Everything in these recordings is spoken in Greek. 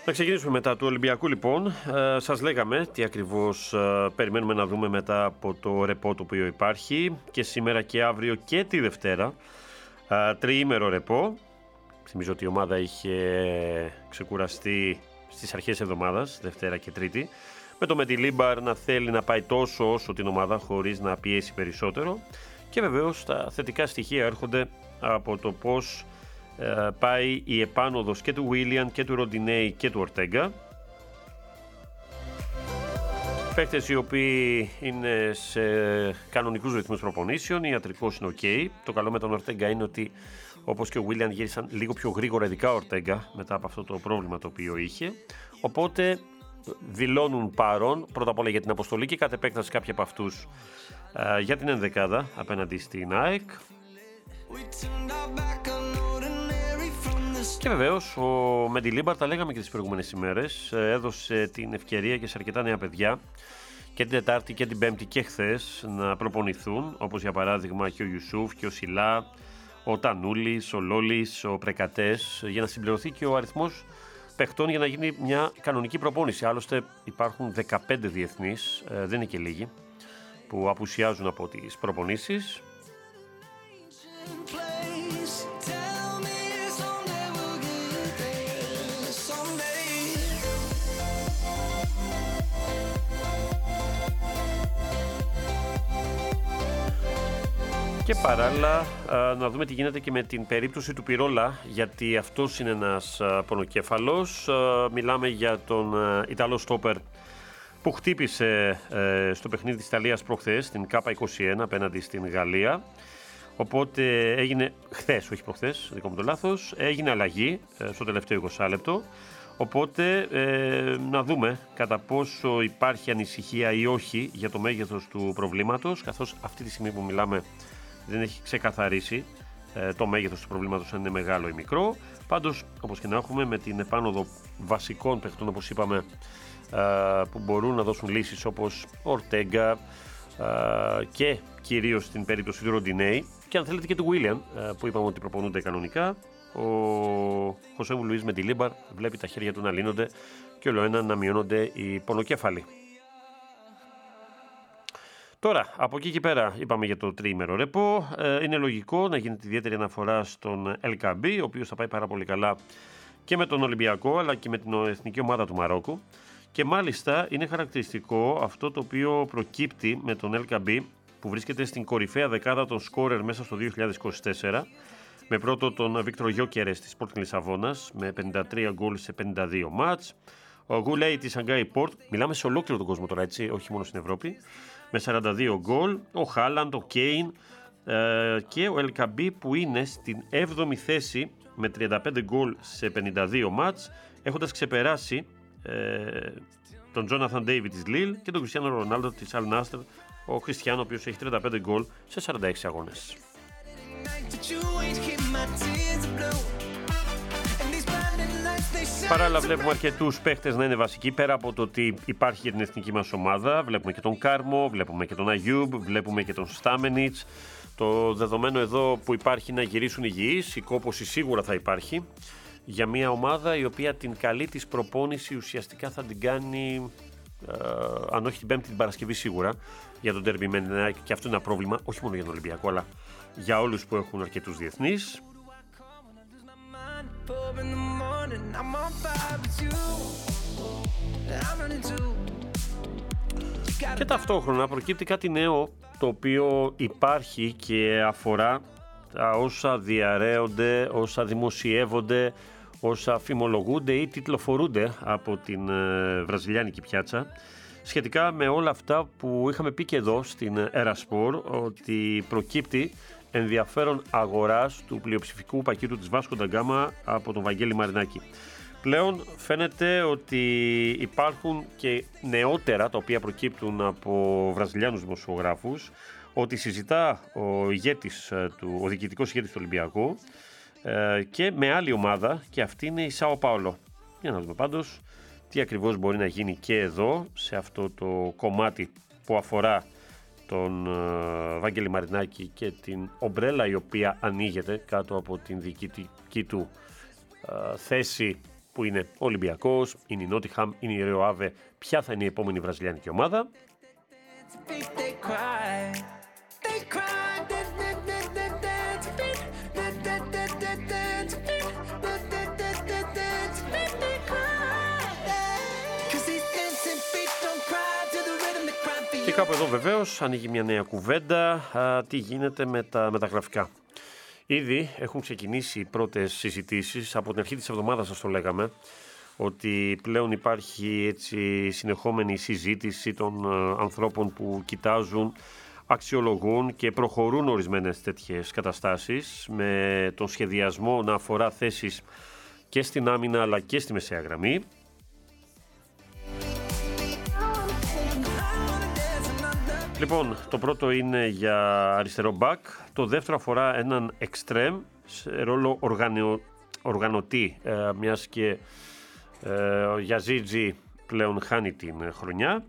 Να ξεκινήσουμε μετά του Ολυμπιακού λοιπόν. Σας λέγαμε τι ακριβώς περιμένουμε να δούμε μετά από το ρεπό το οποίο υπάρχει και σήμερα και αύριο και τη Δευτέρα. Τριήμερο ρεπό. Θυμίζω ότι η ομάδα είχε ξεκουραστεί στις αρχές εβδομάδας, Δευτέρα και Τρίτη. Με το Μεντιλίμπαρ να θέλει να πάει τόσο όσο την ομάδα χωρίς να πιέσει περισσότερο. Και βεβαίως τα θετικά στοιχεία έρχονται από το πώς πάει η επάνωδος και του Βίλιαν και του Ροντινέι και του Ορτέγκα. Παίκτες οι οποίοι είναι σε κανονικούς ρυθμούς προπονήσεων, ιατρικός είναι ok. Το καλό με τον Ορτέγκα είναι ότι όπως και ο Βίλιαν γύρισαν λίγο πιο γρήγορα, ειδικά ο Ορτέγκα, μετά από αυτό το πρόβλημα το οποίο είχε. Οπότε δηλώνουν παρόν πρώτα απ' όλα για την αποστολή και κατ' επέκταση κάποιοι από αυτούς για την ενδεκάδα απέναντι στην ΑΕΚ. Και βεβαίως ο Μεντιλίμπαρ, τα λέγαμε και τις προηγούμενες ημέρες, έδωσε την ευκαιρία και σε αρκετά νέα παιδιά και την Τετάρτη και την Πέμπτη και χθες να προπονηθούν, όπως για παράδειγμα και ο Ιουσούφ και ο Σιλά, ο Τανούλης, ο Λόλης, ο Πρεκατές, για να συμπληρωθεί και ο αριθμός παιχτών για να γίνει μια κανονική προπόνηση. Άλλωστε υπάρχουν 15 διεθνείς, δεν είναι και λίγοι, που απουσιάζουν από τις προπονήσεις. Και παράλληλα να δούμε τι γίνεται και με την περίπτωση του Πιρόλα, γιατί αυτός είναι ένας πονοκέφαλος. Μιλάμε για τον Ιταλό στόπερ που χτύπησε στο παιχνίδι της Ιταλίας προχθές, την K21 απέναντι στην Γαλλία. Οπότε έγινε χθες, όχι προχθές, δικό μου το λάθος, έγινε αλλαγή στο τελευταίο 20 λεπτό. Οπότε να δούμε κατά πόσο υπάρχει ανησυχία ή όχι για το μέγεθος του προβλήματος, καθώς αυτή τη στιγμή που μιλάμε δεν έχει ξεκαθαρίσει το μέγεθος του προβλήματος, αν είναι μεγάλο ή μικρό. Πάντως, όπως και να έχουμε, με την επάνωδο βασικών παιχτών, όπως είπαμε, που μπορούν να δώσουν λύσεις, όπως Ορτέγκα και κυρίως στην περίπτωση του Ροντινέι και αν θέλετε και του Βίλιαν, που είπαμε ότι προπονούνται κανονικά, ο Χωσέ Λουίς Μεντιλίμπαρ βλέπει τα χέρια του να λύνονται και όλο ένα να μειώνονται οι πονοκέφαλοι. Τώρα, από εκεί και πέρα είπαμε για το τριήμερο ρεπό. Είναι λογικό να γίνεται ιδιαίτερη αναφορά στον El-Kaabi, ο οποίος θα πάει πάρα πολύ καλά και με τον Ολυμπιακό αλλά και με την εθνική ομάδα του Μαρόκου. Και μάλιστα είναι χαρακτηριστικό αυτό το οποίο προκύπτει με τον El-Kaabi, που βρίσκεται στην κορυφαία δεκάδα των σκόρερ μέσα στο 2024, με πρώτο τον Βίκτορ Γιόκερες της Sporting Λισαβόνας με 53 γκολ σε 52 μάτς. Ο Γκουλέι της Σανγκάι Πόρτ, μιλάμε σε ολόκληρο τον κόσμο τώρα, έτσι, όχι μόνο στην Ευρώπη, με 42 γκολ, ο Χάλαντ, ο Κέιν και ο El-Kaabi που είναι στην 7η θέση με 35 γκολ σε 52 μάτς, έχοντας ξεπεράσει τον Τζόναθαν Ντέιβι της Λίλ και τον Κριστιάνο Ρονάλντο της Αλ Νάστρ, ο Κριστιάνο ο οποίος έχει 35 γκολ σε 46 αγώνες. Παράλληλα βλέπουμε αρκετούς παίχτες να είναι βασικοί, πέρα από το ότι υπάρχει για την εθνική μας ομάδα. Βλέπουμε και τον Κάρμο, βλέπουμε και τον Αγιούμπ, βλέπουμε και τον Στάμενιτς. Το δεδομένο εδώ που υπάρχει να γυρίσουν υγιείς, η κόπωση σίγουρα θα υπάρχει, για μια ομάδα η οποία την καλή της προπόνηση ουσιαστικά θα την κάνει, αν όχι την Πέμπτη, την Παρασκευή σίγουρα, για τον Derby Mendonça, και αυτό είναι ένα πρόβλημα, όχι μόνο για τον Ολυμπιακό, αλλά για όλους που έχουν αρκετούς διεθνείς. Και ταυτόχρονα προκύπτει κάτι νέο, το οποίο υπάρχει και αφορά τα όσα διαρρέονται, όσα δημοσιεύονται, όσα φημολογούνται ή τιτλοφορούνται από την βραζιλιάνικη πιάτσα, σχετικά με όλα αυτά που είχαμε πει και εδώ στην Erasport, ότι προκύπτει ενδιαφέρον αγοράς του πλειοψηφικού πακέτου της Βάσκο ντα Γκάμα από τον Βαγγέλη Μαρινάκη. Πλέον φαίνεται ότι υπάρχουν και νεότερα, τα οποία προκύπτουν από βραζιλιάνους δημοσιογράφους, ότι συζητά ο διοικητικός ηγέτης του Ολυμπιακού και με άλλη ομάδα, και αυτή είναι η Σάο Πάολο. Για να δούμε πάντως τι ακριβώς μπορεί να γίνει και εδώ, σε αυτό το κομμάτι που αφορά τον Βαγγέλη Μαρινάκη και την ομπρέλα η οποία ανοίγεται κάτω από την διοικητική του θέση που είναι ο Ολυμπιακός, είναι η Νότιχαμ, είναι η Ρεο Άβε, ποια θα είναι η επόμενη βραζιλιάνικη ομάδα. Και κάπου εδώ βεβαίως ανοίγει μια νέα κουβέντα, τι γίνεται με τα μεταγραφικά. Ήδη έχουν ξεκινήσει οι πρώτες συζητήσεις, από την αρχή της εβδομάδας σας το λέγαμε, ότι πλέον υπάρχει έτσι συνεχόμενη συζήτηση των ανθρώπων που κοιτάζουν, αξιολογούν και προχωρούν ορισμένες τέτοιες καταστάσεις, με τον σχεδιασμό να αφορά θέσεις και στην άμυνα αλλά και στη μεσαία γραμμή. Λοιπόν, το πρώτο είναι για αριστερό μπακ, το δεύτερο αφορά έναν εξτρέμ σε ρόλο οργανωτή, μιας και ο Γιαζίτζι πλέον χάνει την χρονιά.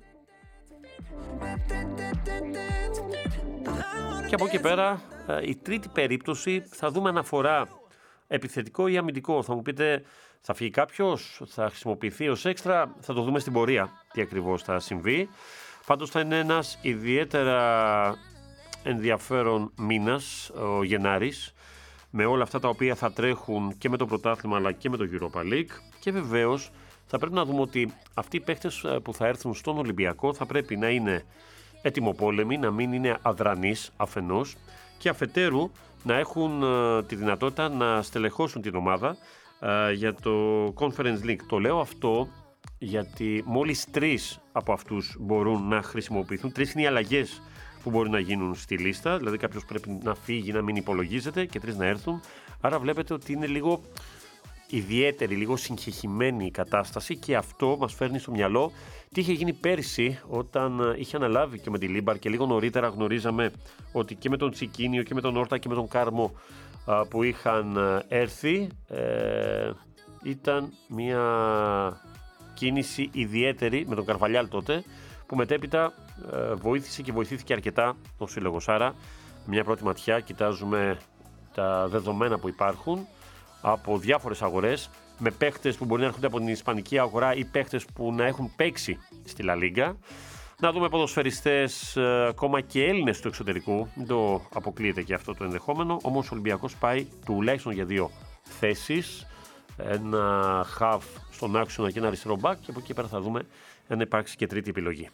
Και από εκεί πέρα η τρίτη περίπτωση θα δούμε αν αφορά επιθετικό ή αμυντικό. Θα μου πείτε, θα φύγει κάποιος, θα χρησιμοποιηθεί ως έξτρα, θα το δούμε στην πορεία τι ακριβώς θα συμβεί. Πάντως θα είναι ένας ιδιαίτερα ενδιαφέρον μήνας, ο Γενάρης, με όλα αυτά τα οποία θα τρέχουν και με το πρωτάθλημα αλλά και με το Europa League. Και βεβαίως θα πρέπει να δούμε ότι αυτοί οι παίχτες που θα έρθουν στον Ολυμπιακό θα πρέπει να είναι ετοιμοπόλεμοι, να μην είναι αδρανείς αφενός και αφετέρου να έχουν τη δυνατότητα να στελεχώσουν την ομάδα για το Conference League. Το λέω αυτό γιατί μόλις 3 από αυτούς μπορούν να χρησιμοποιηθούν. 3 είναι οι αλλαγές που μπορεί να γίνουν στη λίστα, δηλαδή κάποιος πρέπει να φύγει, να μην υπολογίζεται και 3 να έρθουν. Άρα βλέπετε ότι είναι λίγο ιδιαίτερη, λίγο συγχεχημένη η κατάσταση και αυτό μας φέρνει στο μυαλό τι είχε γίνει πέρυσι όταν είχε αναλάβει και με τη Λίμπαρ και λίγο νωρίτερα γνωρίζαμε ότι και με τον Τσικίνιο και με τον Όρτα και με τον Κάρμο που είχαν έρθει ήταν μια κίνηση ιδιαίτερη με τον Καρβαλιάλ τότε, που μετέπειτα βοήθησε και βοηθήθηκε αρκετά ο σύλλογος. Άρα μια πρώτη ματιά, κοιτάζουμε τα δεδομένα που υπάρχουν από διάφορες αγορές, με παίχτες που μπορεί να έρχονται από την ισπανική αγορά ή παίχτες που να έχουν παίξει στη Λα Λίγκα. Να δούμε ποδοσφαιριστές ακόμα και Έλληνες του εξωτερικού, μην το αποκλείεται και αυτό το ενδεχόμενο, όμως ο Ολυμπιακός πάει τουλάχιστον για 2 θέσεις, ένα half στον άξονα και ένα αριστερό back, και από εκεί πέρα θα δούμε αν υπάρξει και τρίτη επιλογή.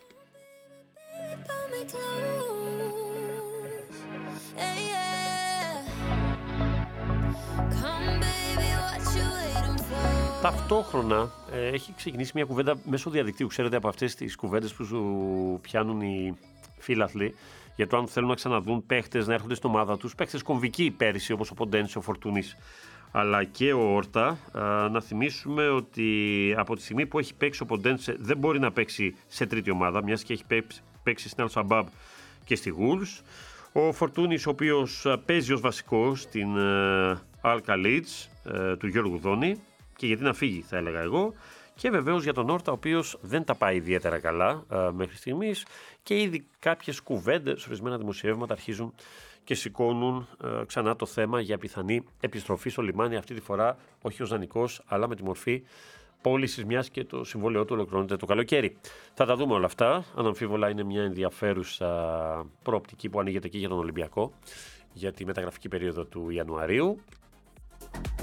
Ταυτόχρονα έχει ξεκινήσει μια κουβέντα μέσω διαδικτύου, ξέρετε, από αυτές τις κουβέντες που σου πιάνουν οι φίλαθλοι για το αν θέλουν να ξαναδούν παίχτες να έρχονται στην ομάδα τους, παίχτες κομβικοί πέρυσι όπως ο Ποντένσε, ο Φορτούνης αλλά και ο Όρτα. Να θυμίσουμε ότι από τη στιγμή που έχει παίξει ο Ποντένσε δεν μπορεί να παίξει σε τρίτη ομάδα, μιας και έχει παίξει στην Al-Shabaab και στη Wolves. Ο Φορτούνης, ο οποίος παίζει ως βασικό στην Al-Khalid του Γιώργου Δόνη, και γιατί να φύγει θα έλεγα εγώ, και βεβαίως για τον Όρτα, ο οποίος δεν τα πάει ιδιαίτερα καλά μέχρι στιγμής και ήδη κάποιες κουβέντες, ορισμένα δημοσιεύματα αρχίζουν και σηκώνουν ξανά το θέμα για πιθανή επιστροφή στο λιμάνι, αυτή τη φορά όχι ως δανεικός αλλά με τη μορφή πώλησης, μιας και το συμβόλαιό του ολοκληρώνεται το καλοκαίρι. Θα τα δούμε όλα αυτά. Αναμφίβολα είναι μια ενδιαφέρουσα προοπτική που ανοίγεται και για τον Ολυμπιακό για τη μεταγραφική περίοδο του Ιανουαρίου.